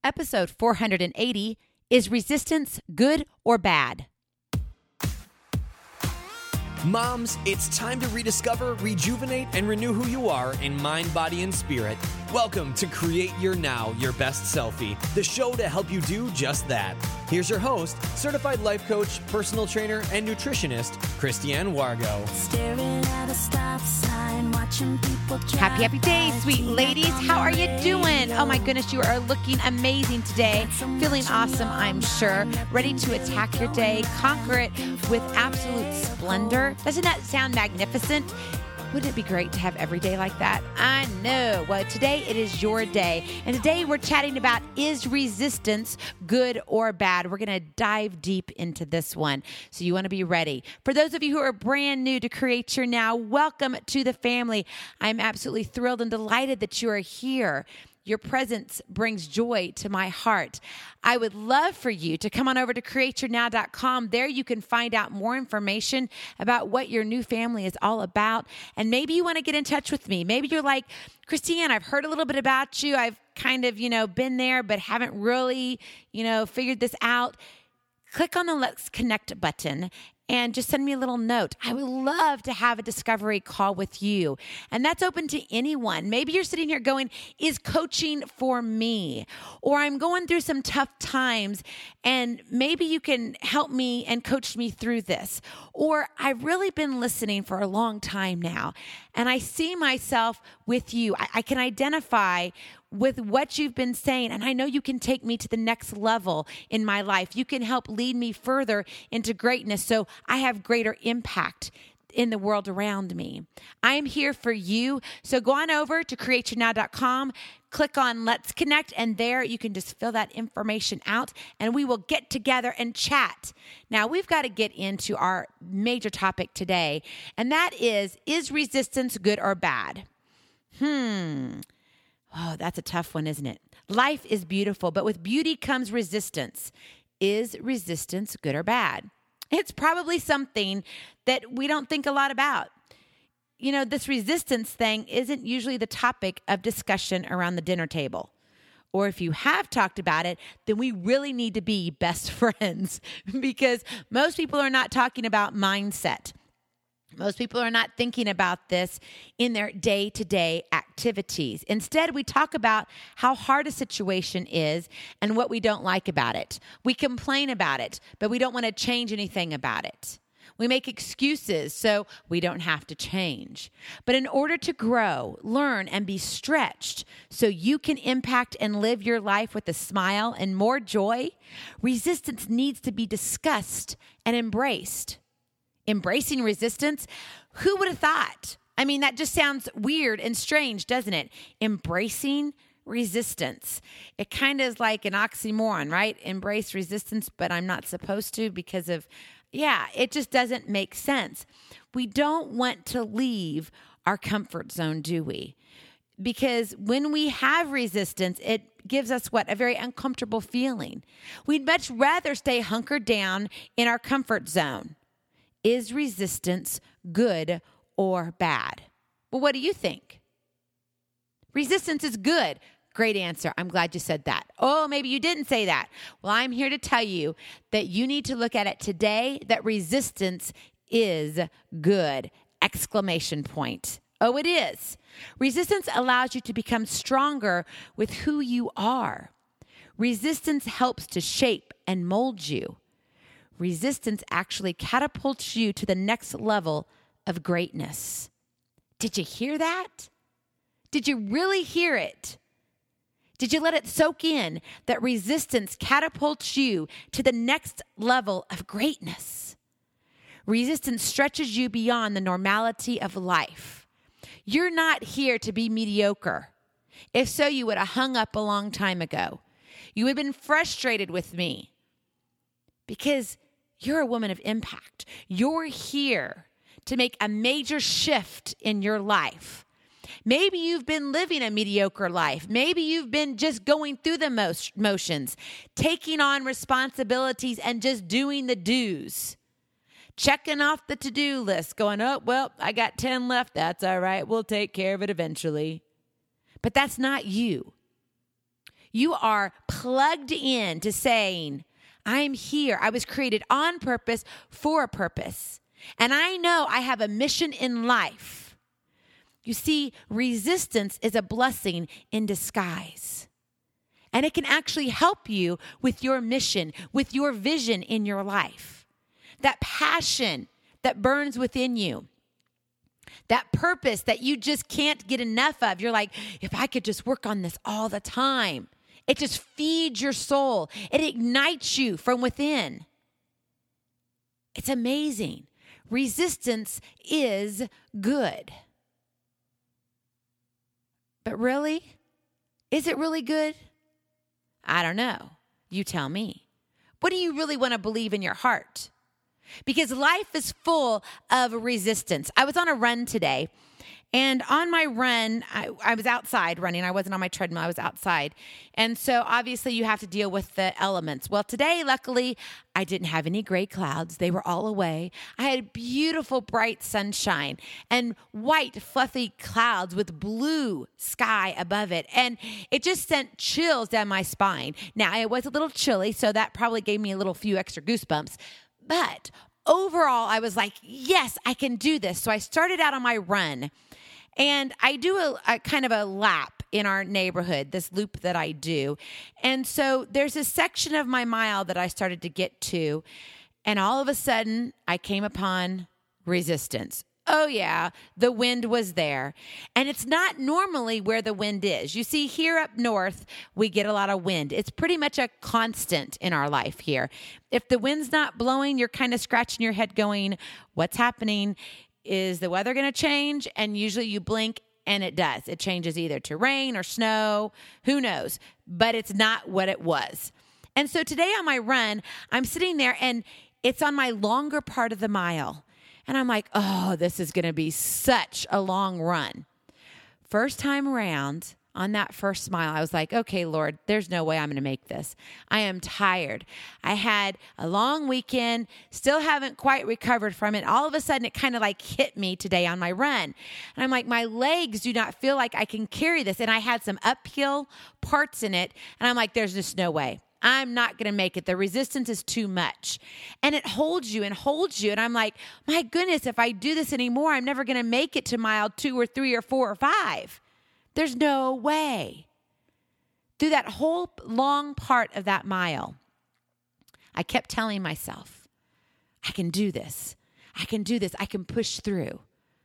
episode 480, Is Resistance Good or Bad? Moms, it's time to rediscover, rejuvenate, and renew who you are in mind, body, and spirit. Welcome to Create Your Now, Your Best Selfie, the show to help you do just that. Here's your host, certified life coach, personal trainer, and nutritionist, Christiane Wargo. Staring at a stop sign, watching people drive. Happy day, sweet ladies. How are you doing? Oh my goodness, you are looking amazing today. Feeling awesome, I'm sure. Ready to attack your day, conquer it with absolute splendor. Doesn't that sound magnificent? Wouldn't it be great to have every day like that? I know. Well, today it is your day. And today we're chatting about, is resistance good or bad? We're going to dive deep into this one. So you want to be ready. For those of you who are brand new to Create Your Now, welcome to the family. I'm absolutely thrilled and delighted that you are here. Your presence brings joy to my heart. I would love for you to come on over to createyournow.com. There you can find out more information about what your new family is all about. And maybe you want to get in touch with me. Maybe you're like, Christiane, I've heard a little bit about you. I've kind of, been there, but haven't really, figured this out. Click on the Let's Connect button and just send me a little note. I would love to have a discovery call with you. And that's open to anyone. Maybe you're sitting here going, is coaching for me? Or I'm going through some tough times and maybe you can help me and coach me through this. Or I've really been listening for a long time now and I see myself with you. I can identify with what you've been saying, and I know you can take me to the next level in my life. You can help lead me further into greatness so I have greater impact in the world around me. I'm here for you. So go on over to createyournow.com, click on Let's Connect, and there you can just fill that information out and we will get together and chat. Now, we've got to get into our major topic today, and that is resistance good or bad? Oh, that's a tough one, isn't it? Life is beautiful, but with beauty comes resistance. Is resistance good or bad? It's probably something that we don't think a lot about. This resistance thing isn't usually the topic of discussion around the dinner table. Or if you have talked about it, then we really need to be best friends because most people are not talking about mindset. Most people are not thinking about this in their day-to-day activities. Instead, we talk about how hard a situation is and what we don't like about it. We complain about it, but we don't want to change anything about it. We make excuses so we don't have to change. But in order to grow, learn, and be stretched so you can impact and live your life with a smile and more joy, resistance needs to be discussed and embraced. Embracing resistance? Who would have thought? I mean, that just sounds weird and strange, doesn't it? Embracing resistance. It kind of is like an oxymoron, right? Embrace resistance, but I'm not supposed to because of, it just doesn't make sense. We don't want to leave our comfort zone, do we? Because when we have resistance, it gives us a very uncomfortable feeling. We'd much rather stay hunkered down in our comfort zone. Is resistance good or bad? Well, what do you think? Resistance is good. Great answer. I'm glad you said that. Oh, maybe you didn't say that. Well, I'm here to tell you that you need to look at it today, that resistance is good! Exclamation point. Oh, it is. Resistance allows you to become stronger with who you are. Resistance helps to shape and mold you. Resistance actually catapults you to the next level of greatness. Did you hear that? Did you really hear it? Did you let it soak in that resistance catapults you to the next level of greatness? Resistance stretches you beyond the normality of life. You're not here to be mediocre. If so, you would have hung up a long time ago. You would have been frustrated with me because you're a woman of impact. You're here to make a major shift in your life. Maybe you've been living a mediocre life. Maybe you've been just going through the motions, taking on responsibilities and just doing the do's. Checking off the to-do list, going, oh, well, I got 10 left. That's all right. We'll take care of it eventually. But that's not you. You are plugged in to saying, I'm here. I was created on purpose for a purpose. And I know I have a mission in life. You see, resistance is a blessing in disguise. And it can actually help you with your mission, with your vision in your life. That passion that burns within you. That purpose that you just can't get enough of. You're like, if I could just work on this all the time. It just feeds your soul. It ignites you from within. It's amazing. Resistance is good. But really? Is it really good? I don't know. You tell me. What do you really want to believe in your heart? Because life is full of resistance. I was on a run today, and on my run, I was outside running. I wasn't on my treadmill. I was outside. And so obviously you have to deal with the elements. Well, today, luckily, I didn't have any gray clouds. They were all away. I had beautiful, bright sunshine and white, fluffy clouds with blue sky above it. And it just sent chills down my spine. Now, it was a little chilly, so that probably gave me a little few extra goosebumps. But overall, I was like, yes, I can do this. So I started out on my run. And I do a kind of a lap in our neighborhood, this loop that I do. And so there's a section of my mile that I started to get to. And all of a sudden, I came upon resistance. Oh, yeah, the wind was there. And it's not normally where the wind is. You see, here up north, we get a lot of wind. It's pretty much a constant in our life here. If the wind's not blowing, you're kind of scratching your head going, what's happening? Is the weather going to change? And usually you blink and it does. It changes either to rain or snow. Who knows? But it's not what it was. And so today on my run, I'm sitting there and it's on my longer part of the mile. And I'm like, oh, this is going to be such a long run. First time around, on that first mile, I was like, okay, Lord, there's no way I'm going to make this. I am tired. I had a long weekend, still haven't quite recovered from it. All of a sudden, it kind of like hit me today on my run. And I'm like, my legs do not feel like I can carry this. And I had some uphill parts in it. And I'm like, there's just no way. I'm not going to make it. The resistance is too much. And it holds you and holds you. And I'm like, my goodness, if I do this anymore, I'm never going to make it to mile 2 or 3 or 4 or 5. There's no way. Through that whole long part of that mile, I kept telling myself, I can do this. I can do this. I can push through.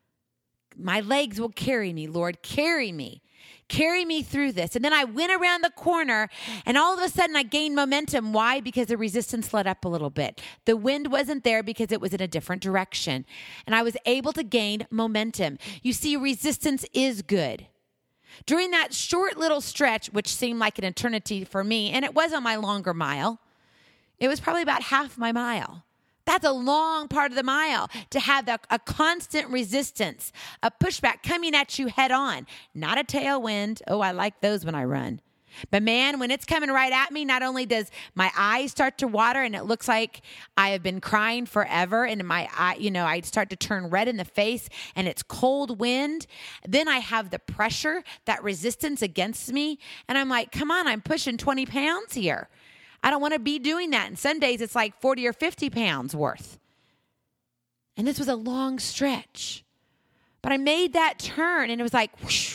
My legs will carry me, Lord. Carry me. Carry me through this. And then I went around the corner and all of a sudden I gained momentum. Why? Because the resistance let up a little bit. The wind wasn't there because it was in a different direction. And I was able to gain momentum. You see, resistance is good. During that short little stretch, which seemed like an eternity for me, and it was on my longer mile, it was probably about half my mile. That's a long part of the mile to have a constant resistance, a pushback coming at you head on, not a tailwind. Oh, I like those when I run. But man, when it's coming right at me, not only does my eyes start to water and it looks like I have been crying forever and my eye, I start to turn red in the face and it's cold wind. Then I have the pressure, that resistance against me. And I'm like, come on, I'm pushing 20 pounds here. I don't want to be doing that. And some days it's like 40 or 50 pounds worth. And this was a long stretch. But I made that turn and it was like, whoosh,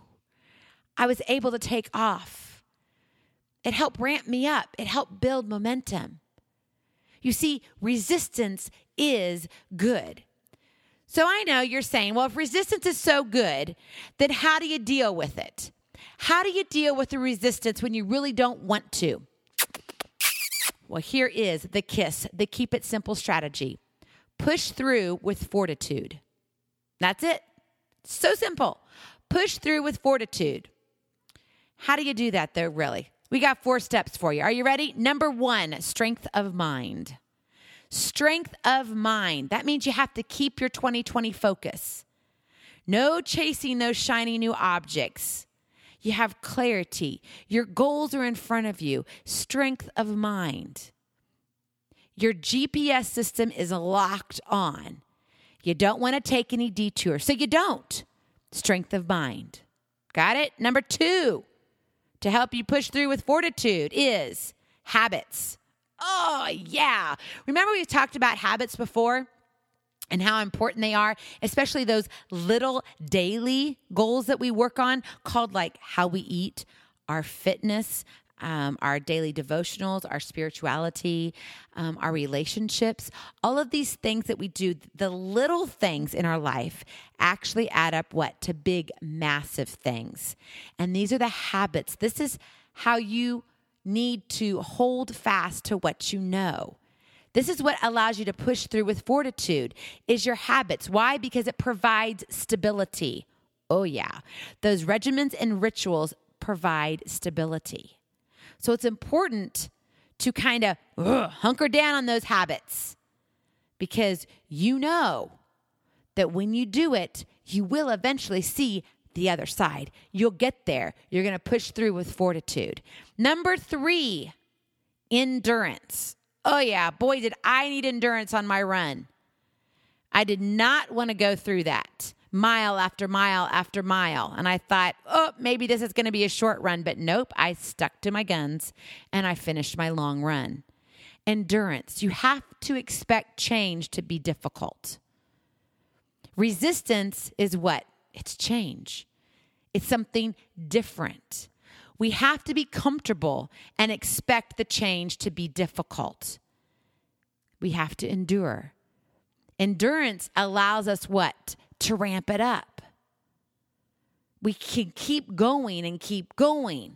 I was able to take off. It helped ramp me up. It helped build momentum. You see, resistance is good. So I know you're saying, well, if resistance is so good, then how do you deal with it? How do you deal with the resistance when you really don't want to? Well, here is the KISS, the Keep It Simple strategy. Push through with fortitude. That's it. So simple. Push through with fortitude. How do you do that, though, really? We got 4 steps for you. Are you ready? Number 1, strength of mind. Strength of mind. That means you have to keep your 2020 focus. No chasing those shiny new objects. You have clarity. Your goals are in front of you. Strength of mind. Your GPS system is locked on. You don't want to take any detours, so you don't. Strength of mind. Got it? Number 2. to help you push through with fortitude is habits. Oh, yeah. Remember we've talked about habits before and how important they are, especially those little daily goals that we work on called like how we eat, our fitness, our daily devotionals, our spirituality, our relationships. All of these things that we do, the little things in our life actually add up to big, massive things. And these are the habits. This is how you need to hold fast to what you know. This is what allows you to push through with fortitude is your habits. Why? Because it provides stability. Oh yeah. Those regimens and rituals provide stability. So it's important to kind of hunker down on those habits because you know that when you do it, you will eventually see the other side. You'll get there. You're going to push through with fortitude. Number 3, endurance. Oh yeah, boy, did I need endurance on my run. I did not want to go through that mile after mile after mile. And I thought, maybe this is going to be a short run. But nope, I stuck to my guns and I finished my long run. Endurance. You have to expect change to be difficult. Resistance is what? It's change. It's something different. We have to be comfortable and expect the change to be difficult. We have to endure. Endurance allows us what? To ramp it up. We can keep going and keep going.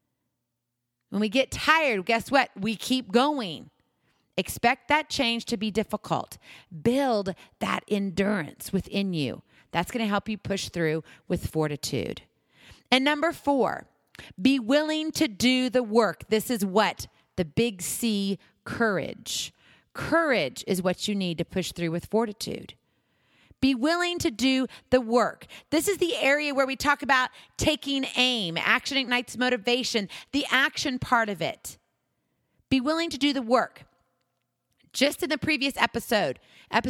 When we get tired, guess what? We keep going. Expect that change to be difficult. Build that endurance within you. That's going to help you push through with fortitude. And number 4, be willing to do the work. This is what? The big C, courage. Courage is what you need to push through with fortitude. Be willing to do the work. This is the area where we talk about taking aim. Action ignites motivation, the action part of it. Be willing to do the work. Just in the previous episode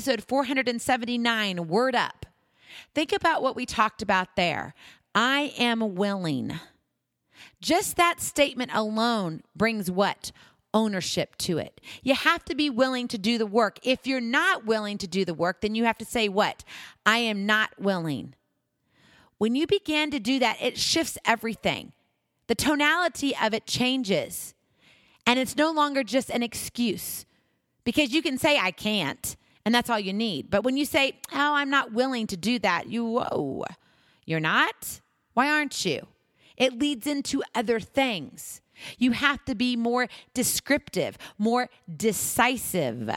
479, Word Up. Think about what we talked about there. I am willing. Just that statement alone brings what? Ownership to it. You have to be willing to do the work. If you're not willing to do the work, then you have to say what? I am not willing. When you begin to do that, it shifts everything. The tonality of it changes. And it's no longer just an excuse. Because you can say, I can't, and that's all you need. But when you say, I'm not willing to do that, you're not? Why aren't you? It leads into other things. You have to be more descriptive, more decisive.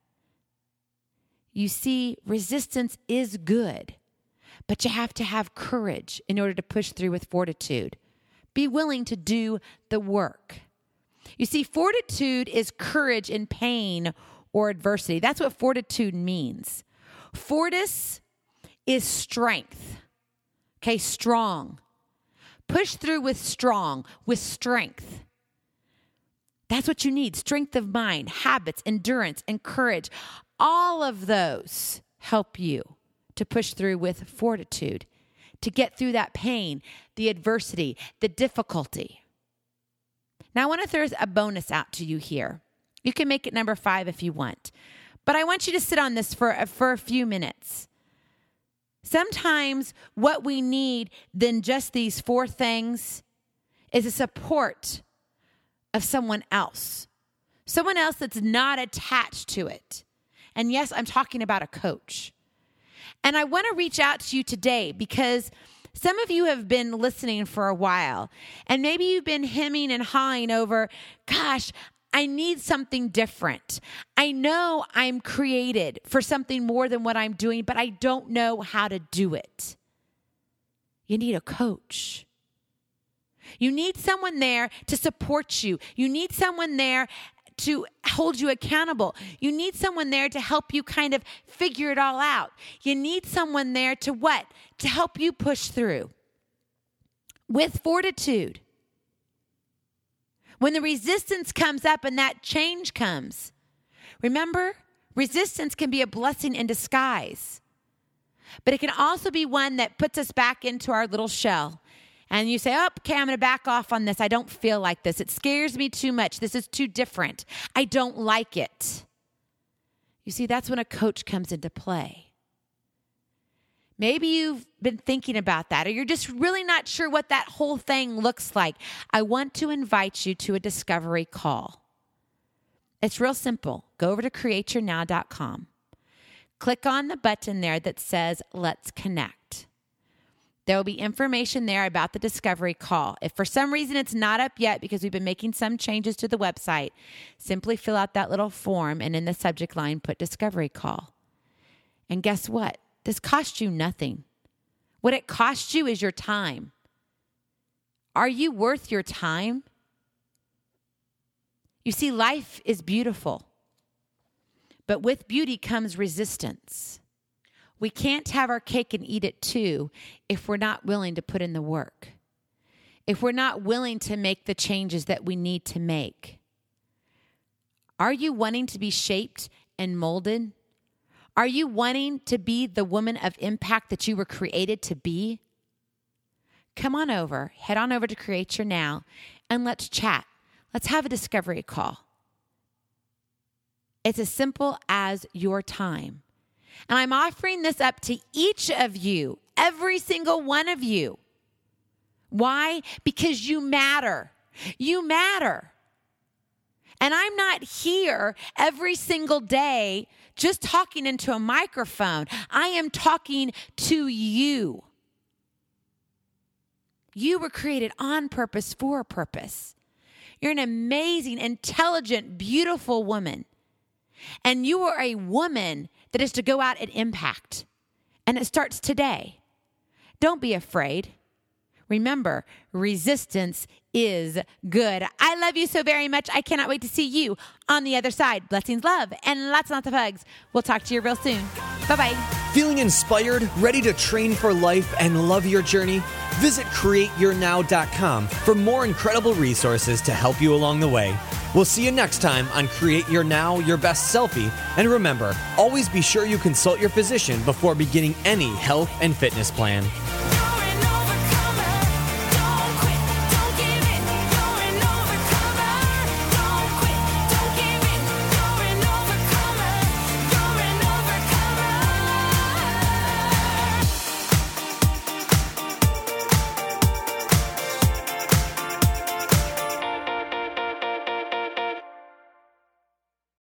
You see, resistance is good, but you have to have courage in order to push through with fortitude. Be willing to do the work. You see, fortitude is courage in pain or adversity. That's what fortitude means. Fortis is strength. Okay, strong. Push through with strength. That's what you need. Strength of mind, habits, endurance, and courage. All of those help you to push through with fortitude, to get through that pain, the adversity, the difficulty. Now, I want to throw a bonus out to you here. You can make it number 5 if you want. But I want you to sit on this for a few minutes. Sometimes what we need than just these 4 things is a support of someone else that's not attached to it. And yes, I'm talking about a coach. And I want to reach out to you today because some of you have been listening for a while, and maybe you've been hemming and hawing over, gosh, I need something different. I know I'm created for something more than what I'm doing, but I don't know how to do it. You need a coach. You need someone there to support you. You need someone there to hold you accountable. You need someone there to help you kind of figure it all out. You need someone there to what? To help you push through with fortitude. When the resistance comes up and that change comes, remember, resistance can be a blessing in disguise, but it can also be one that puts us back into our little shell And you say, oh, okay, I'm going to back off on this. I don't feel like this. It scares me too much. This is too different. I don't like it. You see, that's when a coach comes into play. Maybe you've been thinking about that, or you're just really not sure what that whole thing looks like. I want to invite you to a discovery call. It's real simple. Go over to createyournow.com. Click on the button there that says, Let's Connect. There will be information there about the discovery call. If for some reason it's not up yet because we've been making some changes to the website, simply fill out that little form and in the subject line put discovery call. And guess what? This costs you nothing. What it costs you is your time. Are you worth your time? You see, life is beautiful, but with beauty comes resistance. We can't have our cake and eat it too if we're not willing to put in the work, if we're not willing to make the changes that we need to make. Are you wanting to be shaped and molded? Are you wanting to be the woman of impact that you were created to be? Come on over, head on over to Create Your Now, and let's chat. Let's have a discovery call. It's as simple as your time. And I'm offering this up to each of you, every single one of you. Why? Because you matter. You matter. And I'm not here every single day just talking into a microphone. I am talking to you. You were created on purpose for a purpose. You're an amazing, intelligent, beautiful woman. And you are a woman that is to go out and impact. And it starts today. Don't be afraid. Remember, resistance is good. I love you so very much. I cannot wait to see you on the other side. Blessings, love, and lots and lots of hugs. We'll talk to you real soon. Bye-bye. Feeling inspired, ready to train for life and love your journey? Visit CreateYourNow.com for more incredible resources to help you along the way. We'll see you next time on Create Your Now, Your Best Selfie. And remember, always be sure you consult your physician before beginning any health and fitness plan.